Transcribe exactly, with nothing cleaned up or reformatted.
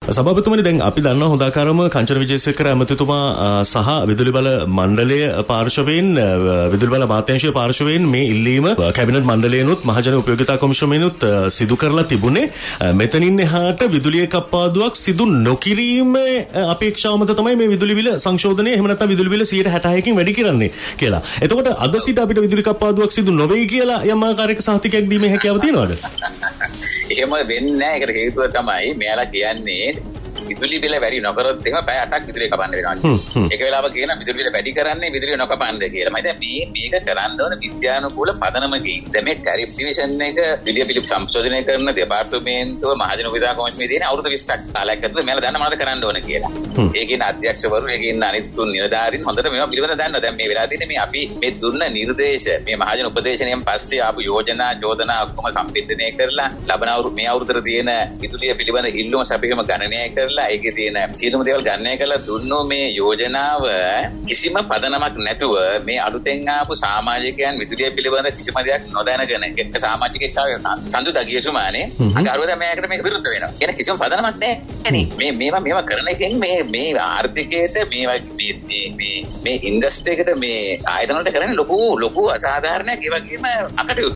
සභාපතිතුමනි දැන් අපි දන්නවා හොඳාකාරම කංචන විජේසේකර ඇමතිතුමා සහ විදුලි බල මණ්ඩලය පාර්ශවයෙන් විදුලි බල අමාත්‍යාංශයේ පාර්ශවයෙන් මේ ඉල්ලීම කැබිනට් මණ්ඩලයෙන්ුත් මහජන උපයෝගිතා කොමිෂමෙනුත් සිදු කරලා තිබුණේ මෙතනින් එහාට විදුලිය කප්පාදුවක් සිදු නොකිරීමේ අපේක්ෂාව මත තමයි මේ විදුලි බිල සංශෝධනය එහෙම නැත්නම් විදුලි බිල සියයට හැටහයකින් වැඩි කරන්නේ කියලා. එතකොට අද සිට අපිට විදුලි කප්පාදුවක් සිදු නොවේ කියලා යම් ආකාරයක සහතිකයක් දීමේ හැකියාව තියෙනවද? එහෙම වෙන්නේ නැහැ. ඒකට හේතුව තමයි මෙයාලා කියන්නේ විදුලි බිල වැඩි නොකරොත් එහෙම පැය අටක් විදුලිය කපන්න වෙනවා. ඒක වෙලාවක කියන විදුලි බිල වැඩි කරන්නේ විදුලිය නොකපන්න කියලා. මම දැන් මේ මේක කරන්න ඕන විද්‍යානුකූල පදනමකින්. දැන් මේ ටැරිෆ් ඩිවිෂන් එක විදුලිය බිල සංශෝධනය කරන දෙපාර්තමේන්තුව මහජන උපයෝගිතා කොමිෂමේ තියෙන අවුරුදු විස්සක් කාලයක් ඇතුළත මෙයාලා දන්න මොනවද කරන්න ඕන කියලා. ඒකේ අධ්‍යක්ෂවරු ඒකේ ඉන්න අනිත් තුන් නිලධාරීන් හොඳට මේවා පිළිබඳව දන්නවා. දැන් මේ වෙලාව තියෙන්නේ මේ අපි මේ දුන්න නිර්දේශ මේ මහජන උපදේශනයෙන් පස්සේ ආපු යෝජනා චෝදනා ඔක්කොම සම්පින්දනය කරලා ලබන අවුරුදු මේ අවුරුද්දට තියෙන විදුලිය පිළිබඳ ඉල්ලුම සැපයීම ගණනය කරලා ඒකේ තියෙන සියලුම දේවල් ගණනය කරලා දුන්නෝ මේ යෝජනාව කිසිම පදනමක් නැතුව මේ අලුතෙන් ආපු සමාජිකයන් විදුලිය පිළිබඳ කිසිම දෙයක් නොදැනගෙන එක්ක සමාජිකයෙක් සඳුදා ගිය සුමානේ අඟ අරුවද මේකට මේක විරුද්ධ වෙනවා. කියන කිසිම පදනමක් නැහැ නේ. මේ මේවා මේවා කරන එකෙන් මේ මේ ආර්ථිකයට මේ මේ මේ මේ ඉන්ඩස්ට්‍රි එකට මේ ආයතන වලට කරන්නේ ලොකු ලොකු අසාධාරණයක් ඒ වගේම අකටයුතු